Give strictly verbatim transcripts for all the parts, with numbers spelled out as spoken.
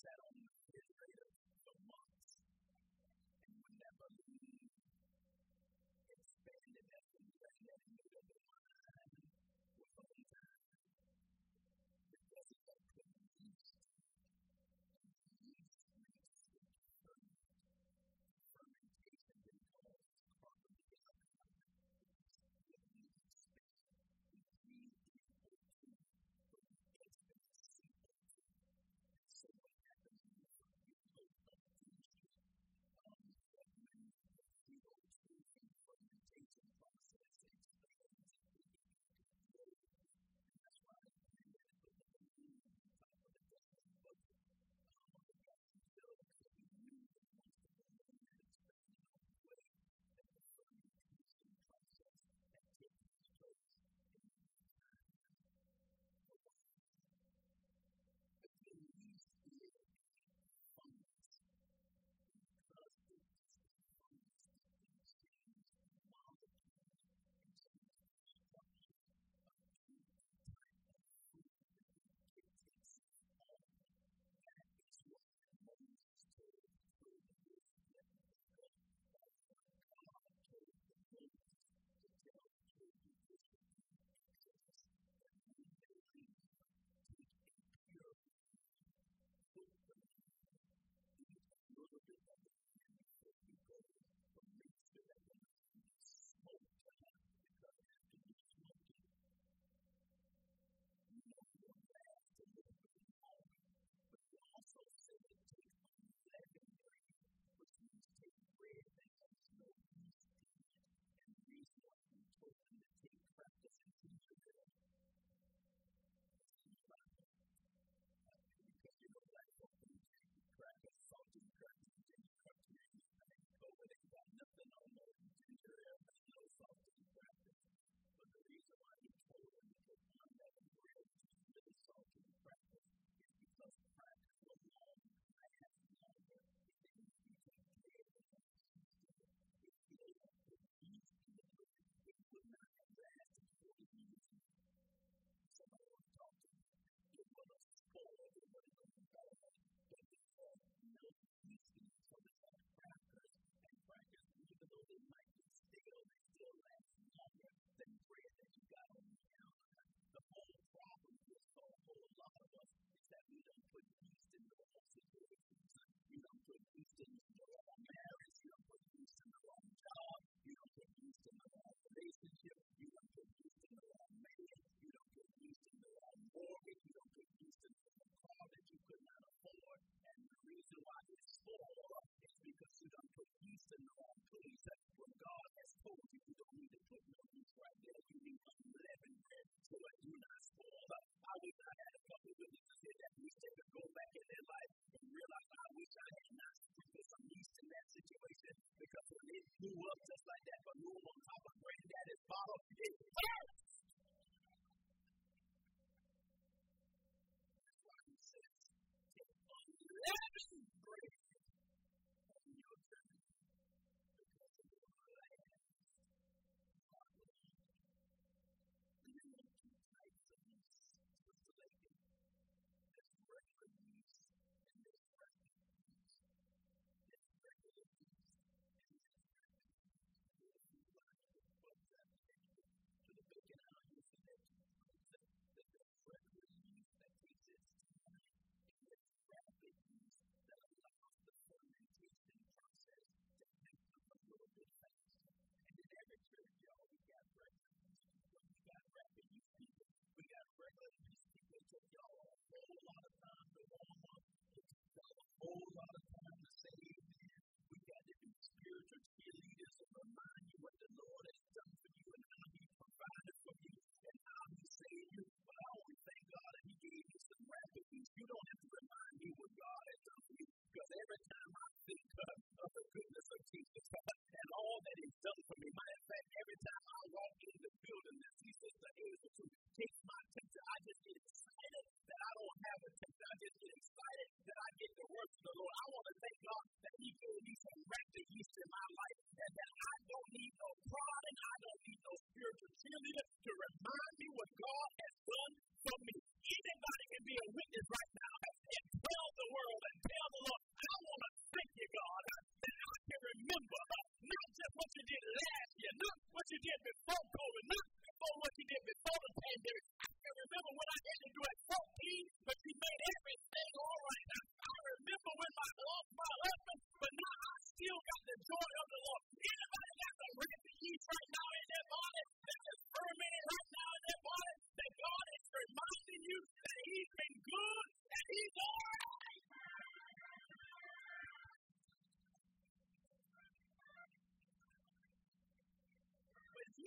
sat on the refrigerator for months. And when that balloon expanded, that's when you let it know that the wine was on time. Because it had been yeast. And yeast makes it ferment. Fermentation can cause carbon dioxide. It needs space. It needs O two. But it's been a C O two. So what happens when you load up chemistry? Um, that when the C O two from the fermentation process expands, it becomes low. And that's why I agree that it put the balloon on top of the dusty bucket. Um, the gallon filled because we knew that once the balloon had expanded all the way, that the fermentation process had taken its place. And it was time for wine. Again, yeast is fungus. Because it is a fungus, it can change molecules and change the structure of any type of food. It takes all. That is what Moses told the children of Israel. That's what God told the Moses to tell the children of Israel in Exodus. That when they leave, take a pure put the eat a little bit of the hand before you go, but make sure that the hand is smoked because after you smoke it, you know it will last a little bit longer. But he also said to take unleavened bread, which means take bread that has no yeast in it. And the reason why he told them to take crackers and gingerbread is in the Bible. Because you know, black folk do crackers, salty crackers, ginger crackers, and COVID ain't got nothing on no ginger ale, no salty crackers. But the reason why he told them to put unleavened bread, which is really salty crackers, is because crackers will long last longer if they need to take bread that has yeast in it. If they don't put yeast in the bread, it would not have lasted forty years. Somebody want to talk to me. It would have spoiled, it would have been bad. But it had no yeast in it, so it's like crackers. And crackers, even though they might be stale, they still last longer than bread that you got on the counter. The whole problem with a whole lot of us is that we don't put yeast in the wrong situations. You don't put yeast in the wrong marriage. You don't put yeast in the wrong job. You don't put yeast in the wrong relationship. You don't put yeast in the wrong man. You don't put yeast in the wrong mortgage. You don't put yeast in the wrong car that you could not afford. And the reason why it's spoiled is because you don't put yeast in the wrong place. When God has told you you don't need to put no yeast right there, you need unleavened bread so it do not spoil. I wish I had a couple of witnesses here that wish they could go back in their life and realize I wish I had not put some yeast in that situation, because when it blew up just like that balloon on top of granddaddy's bottle, it burst. That's why he says, take unleavened bread on your journey, because it will last longer. And then there are two types of yeast, Sister Lady. There's regular yeast and there's fermented yeast. There's regular yeast and there's fermented yeast. If you like to put that to the bacon out, you'll see that two types. That there's regular yeast that takes its time, and there's rapid yeast that allows the fermentation process to happen a little bit faster. And in every church, y'all, we got regular yeast people, we got rapid yeast people, we got regular yeast people. It took y'all a whole lot of time to warm up. It took y'all a whole lot of time to say amen. We got to be spiritual cheerleaders and remind you what the Lord has done for you and how He provided for you and how He saved you. But I only thank God that He gave you some rapid yeast. You don't have to remind me what God has done for you, because every time I think uh, of the goodness of Jesus and all that He's done for me, matter of fact, every time I walk in the building that He says the able to take my temperature, I just get excited that I don't have a temperature. I just get excited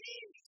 yeast.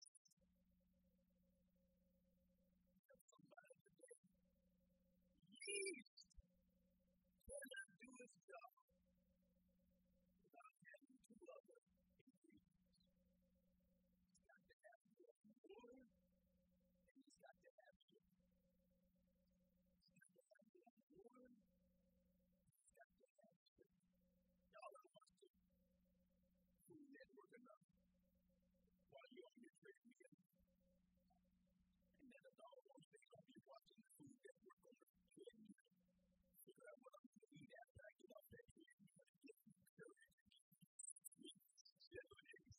Somebody today, yeast cannot do its job without having two other ingredients. It's got to have water and it's got to have sugar. It's got to have water. It's got to have sugar. Y'all are watching Food Network enough while you're on your treadmill. And then it's all those things I'll be watching the Food Network on the treadmill. Figure out what I'm going to eat after I get off that treadmill and get some courage and get some sweet jellies.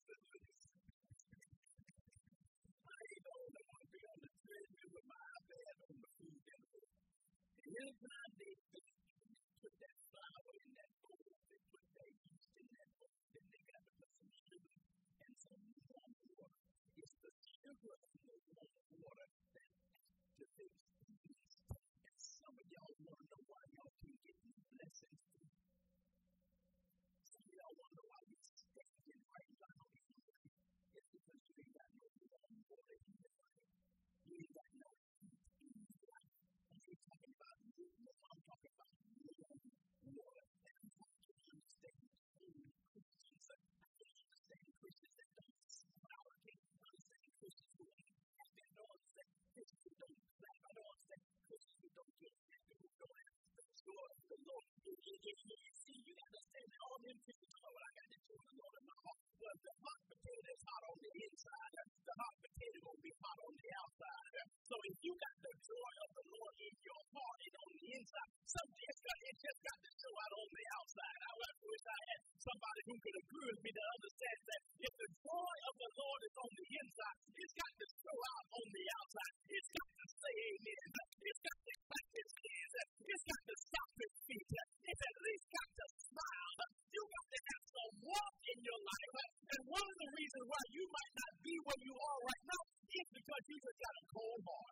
I ain't the only one to be on the treadmill with my iPad on the Food Network. And anytime they think put that flour in that bowl, they put that yeast in that bowl, then they got to put some sugar and some warm water. It's the sugar and the warm water that activates the yeast. And some of y'all want to know why y'all can't get these blessings through. Some of y'all want to know why you're standing right now. It's because you ain't got no warm water in your life. You ain't got no heat in your life. And you're talking about lukewarm. I'm talking about warm water. And I'm trying to understand only Christians. I can't understand Christians that don't smile. I can't understand Christians who ain't happy. I don't understand Christians who don't clap. I don't understand Christians who don't get happy, who don't have the joy of the Lord. You, you, you, you, you see, you understand that all them Christians know what I got the joy of the Lord in my heart. Well, the hot potato is hot on the inside. The hot potato gonna be hot on the outside. So if you got the joy of the Lord in your heart and on the inside, some just got it just got to show out on the outside. I wish I had somebody who could agree with me to understand that if the joy of the Lord is on the inside, it's got to show out on the outside. It's got to say amen. It's got to clap its hands. It's got to stop its feet. It's at least got to smile. You got to have some warmth in your life. And one of the reasons why you might not be where you are right now is because you just got a cold heart.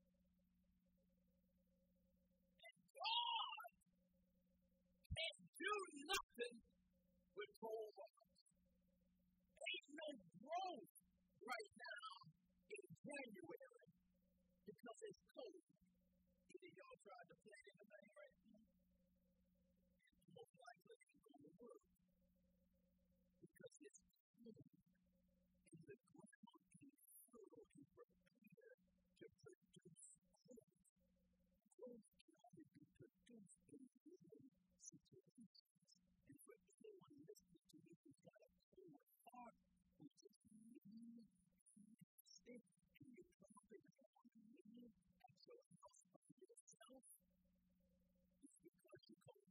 And God can't do nothing with cold hearts. Ain't no growth right now in January because it's cold. Either y'all tried to plant anything right now, it's most likely ain't going to work because it's cold. And the ground is fertile and prepared to produce growth. Growth can only be produced in living situations. And for anyone listening to me who's got a cold heart, who's just mean and nasty, and you're probably on a mean at your house by yourself, it's because you're cold.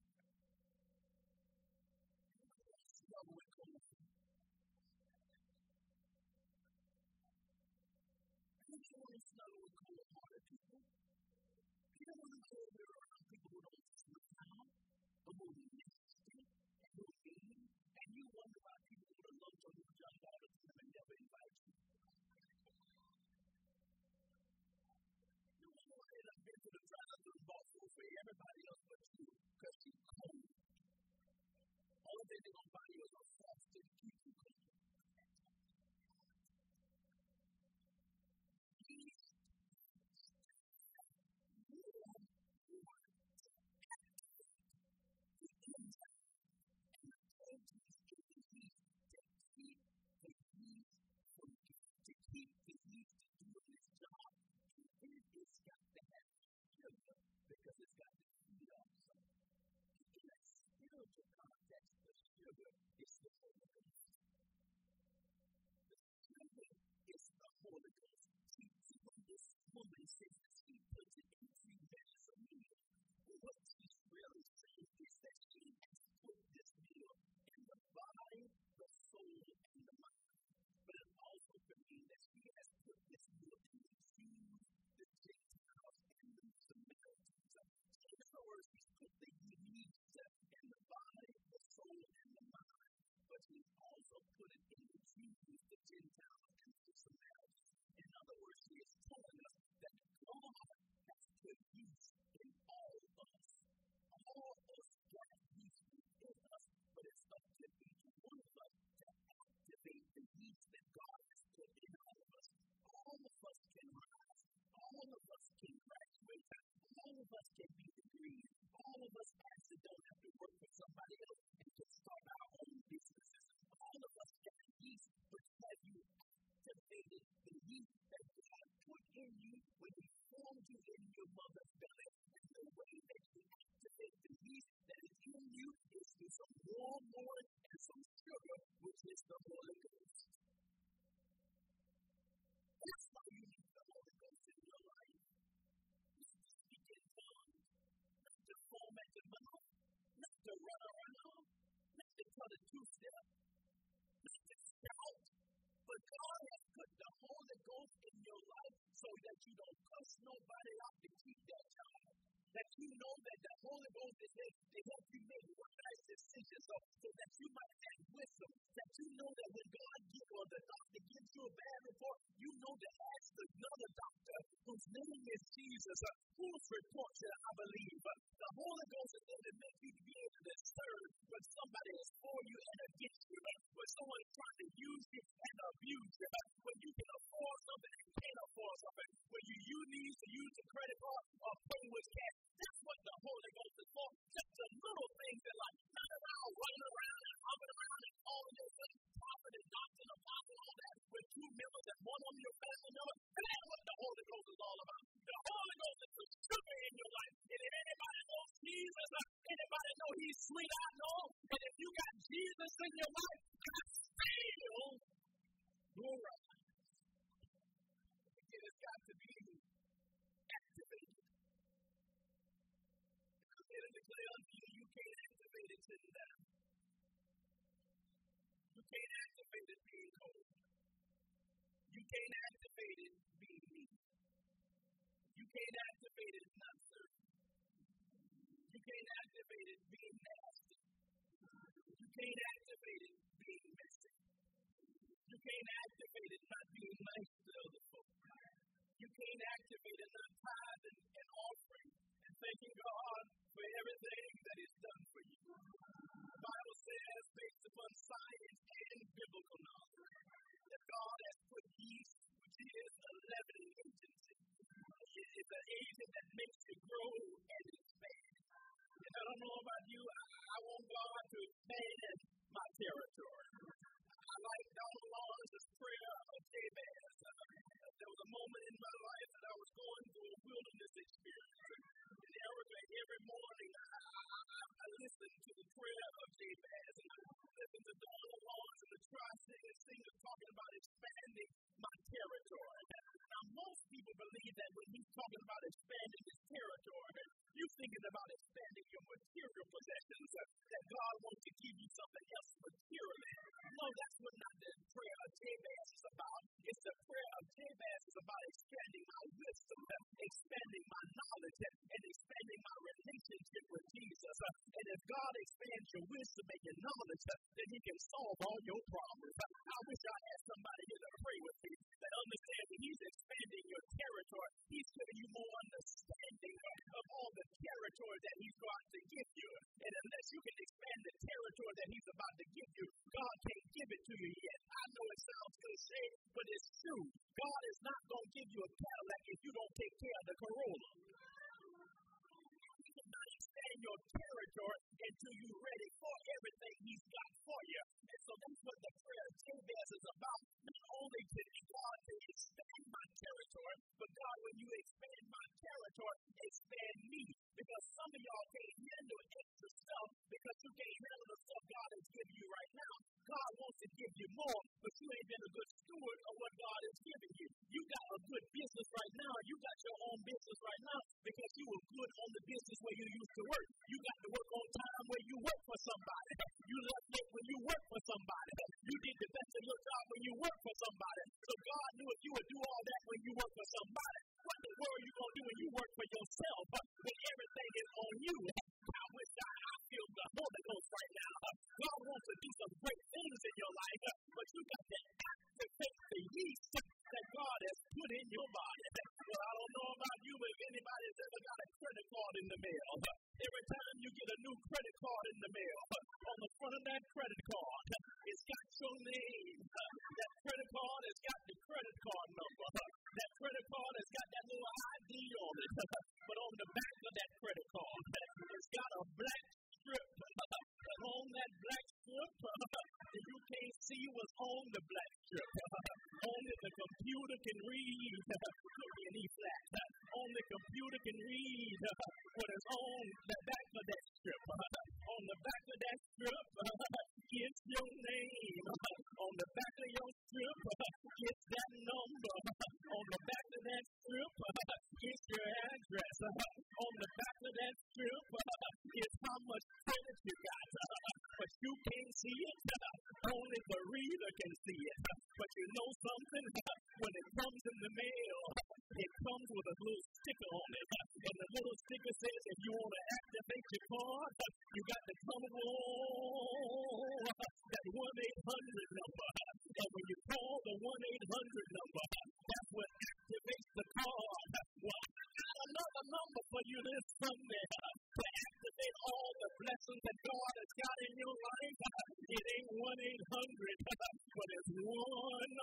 Struggle with cold. You don't want to struggle with cold-hearted people. You don't want to go around people who don't smile, or who are nasty, and who are mean, and you wonder why people go to lunch on your job all the time and never invite you. You want to end up into the drive-thru box for everybody else but you, because you're cold. All of they're going to buy you is a frosted to keep you cold. Yeast warm water to activate the enzyme and the proteins in the yeast to keep the yeast from to keep the yeast doing its job. And then it's got to have sugar because it's got to feed off something. In a spiritual context, the sugar is the Holy Ghost. The sugar is the Holy Ghost. See, see when this woman says that she puts it in three batches of meal, what she's really saying is that she has put this meal in the body, the soul, and the mind. But it also could mean that she has put this meal in the Jews, the Gentiles, and the Samaritans. In other words, she's put the yeast in the body, the soul, and the mind. But she's also put it in the Jews, the Gentiles, and the Samaritans. In other words, she is telling us that God has put yeast in all of us. All of us got yeast within us, but it's up to each one of us to activate the yeast that God has put in all of us can graduate. All of us can be degrees. All of us actually don't have to work for somebody else and can start our own businesses. All of us got yeast, but have you activated the yeast that God put in you when He formed you in your mother's belly? And the way that you activate the yeast that is in you is through some warm water and some sugar, which is the Holy Ghost. That's why you need the Holy Ghost in your life. You speak in tongues, not to foam at the mouth, not to run around, not to cut a two-step, not to shout. But God has put the Holy Ghost in your life so that you don't cuss nobody out to keep that job. That you know that the Holy Ghost is there to help you make wise decisions so, so that you might have wisdom. That you know that when God gives or the doctor gives you a bad report, you know to ask another doctor whose name is Jesus, uh, whose report should I believe? Uh, the Holy Ghost is there to make you be able to discern when somebody is for you and against you, uh, when someone is trying to use you and abuse you, uh, when you can afford something and can't afford something, when you, you need to use a credit card or pay with cash. That's what the Holy Ghost is for. Just the little things in life. Not around running around and hopping around and calling yourself prophet and doctor and apostle and all that with two members and one of your family members. That's what the Holy Ghost is all about. The Holy Ghost is the sugar in your life. And if anybody knows Jesus, anybody know He's sweet, I know. And if you got Jesus in your life, I feel your right. It has got to be activated. And I declare unto you, you can't activate it sitting down. You can't activate it being cold. You can't activate it being mean. You can't activate it not serving. You can't activate it being nasty. You can't activate it being messy. You can't activate it not being nice to other folks. You can't activate it not tithing and offering and thanking God for everything that He's done for you. The Bible says, based upon science and biblical knowledge, that God has put yeast, which is a leavening agency. It is an agent that makes you grow and expand. And I don't know about you, I, I want God to expand my territory. I like Donald Lawrence's prayer of Jabez. Uh, there was a moment in my life that I was going through a wilderness experience. And Erica, every morning I, I, I listened to the prayer of Jabez. And I listened to Donald Lawrence and the tri-singing singers talking about expanding my territory. Now, most people believe that when he's talking about expanding his territory, you're thinking about expanding your material possessions, uh, that God wants to give you something else materially. No, that's what not the prayer of Jabez is about. It's the prayer of Jabez is about expanding my wisdom, uh, expanding my knowledge, and, and expanding my relationship with Jesus. Uh, and if God expands your wisdom and your knowledge, uh, then He can solve all your problems. Uh, I wish I had somebody here to pray with me that understands that He's expanding your territory. He's giving you more understanding uh, of all the territory that He's going to give you. And unless you can expand the territory that He's about to give you, God can't give it to you yet. I know it sounds cliche, but it's true. God is not going to give you a Cadillac if you don't take care of the Corolla. You cannot expand your territory until you're ready for everything He's got for you. And so that's what the prayer of Jabez is about. Not only to God to expand my territory, but God, when you expand my territory, expand me. Because some of y'all can't handle extra stuff because you can't handle the stuff God has given you right now. God wants to give you more, but you ain't been a good steward of what God has given you. You got a good business right now. You got your own business right now because you were good on the business where you used to work. You got to work on time where you work for somebody. You left late when you work for somebody. You did the best of your job when you work for somebody. So God knew if you would do all that when you work for somebody, what in the world are you going to do when you work for yourself? When everything is on you. I wish I, I feel the Holy Ghost right now. God wants to do some great things in your life, but you got to activate the yeast that God has put in your body. Well, I don't know about you, but if anybody's ever got a credit card in the mail, every time you get a new credit card in the mail, on the front of that credit card, it's got your name. That credit card has got the credit card number. That credit card has got that little I the black strip. Only the computer can read an E flat. Only computer can read what is on the back of that strip. On the back of that strip is your name. On the back of your strip is that number. On the back of that strip is your address. On the back of that strip is how much credit you got. But you can't see it. Only the reader can see it. But you know something? When it comes in the mail, it comes with a little sticker on it. And the little sticker says if you want to activate your card, you got to come on that one eight hundred number. And when you call the one eight hundred number, that's what activates the card. Well, I got another number for you this Sunday to activate all the blessings that God has got in your life. It ain't one eight hundred, but it's one,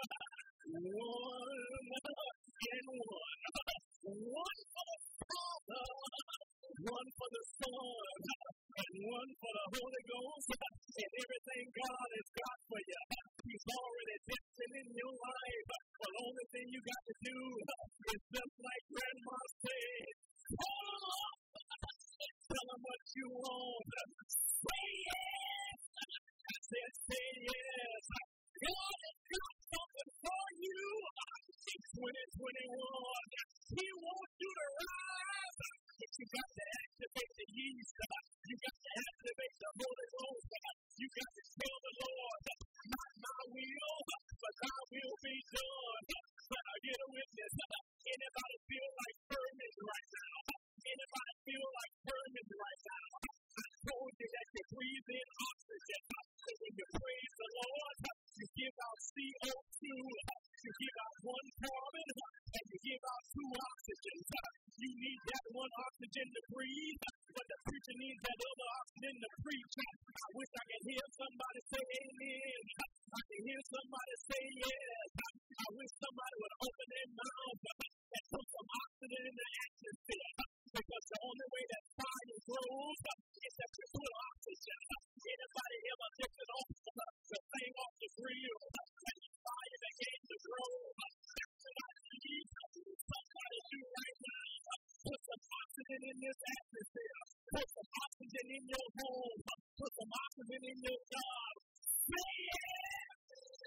one, and one. One for the Father, one for the Son, and one for the Holy Ghost, and everything God has got for you. He's already destined in your life. The only thing you got to do is just like Grandma said, call up, tell them what you want. Say yes. I said say yes. God has got something for you in twenty twenty-one. He wants you to rise. But you got to activate the yeast. You got to activate the Holy Ghost. You got to tell the Lord, not my will, but thy will be done. Can I get a witness? Anybody feel like Herman right now? Anybody feel like Herman right now? I told you that you breathe in oxygen. So when you praise the Lord, you give out C O two, you give out one carbon, and you give out two oxygens. You need that one oxygen to breathe, but the preacher needs that other oxygen to preach. I wish I could hear somebody say amen. I can hear somebody say yes. I wish somebody would open their mouth and put some oxygen in the atmosphere. Because the only way that fire grows is that you put oxygen. Anybody ever lifted off the thing off the grill and the fire began to grow? That's what I need somebody to do right now. Put some oxygen in this atmosphere. Put some oxygen in your home. Put some oxygen in your job. Say yes.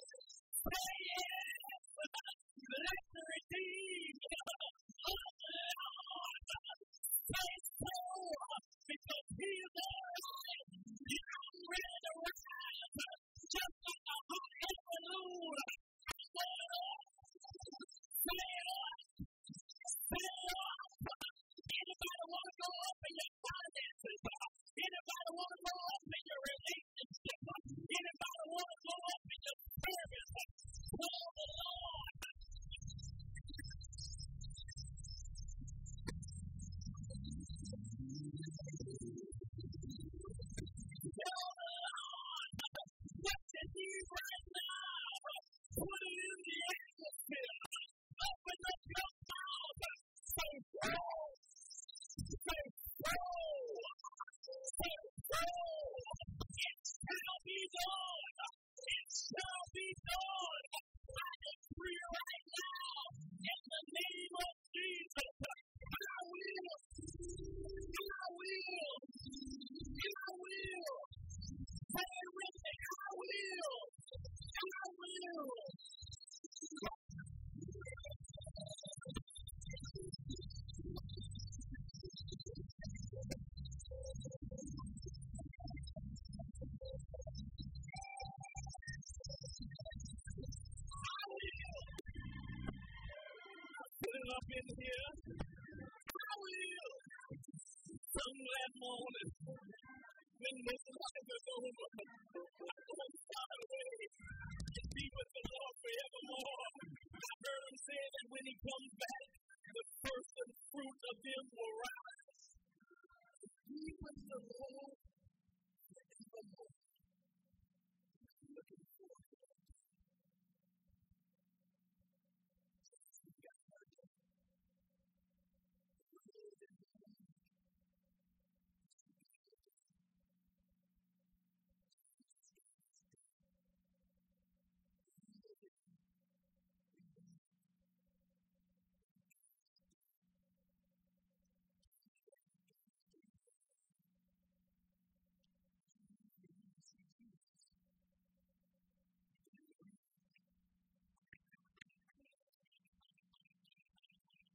Say yes. Let the redeemed of the Lord say so, because he is alive. I'm ready to rise, just like a hot air balloon. I'm going up. Say it up. Say it up. Anybody want to go up in your finances? Anybody want to go up in your relationship? Anybody want to go up in your service? Tell the Lord. Tell the Lord what you need right now. Put it in the atmosphere. Open up your mouth. Say grow. Say grow. Say grow. It shall be done. It shall be done. I decree right now, in the name of Jesus, I will. I will. I will. Say it with me. I will. I will. Put it up in here. I will. Some glad morning. When this life is over, I'm going to find a way to be with the Lord forevermore. I heard him say that when he comes back, the first and fruit of them will rise. Be with the Lord.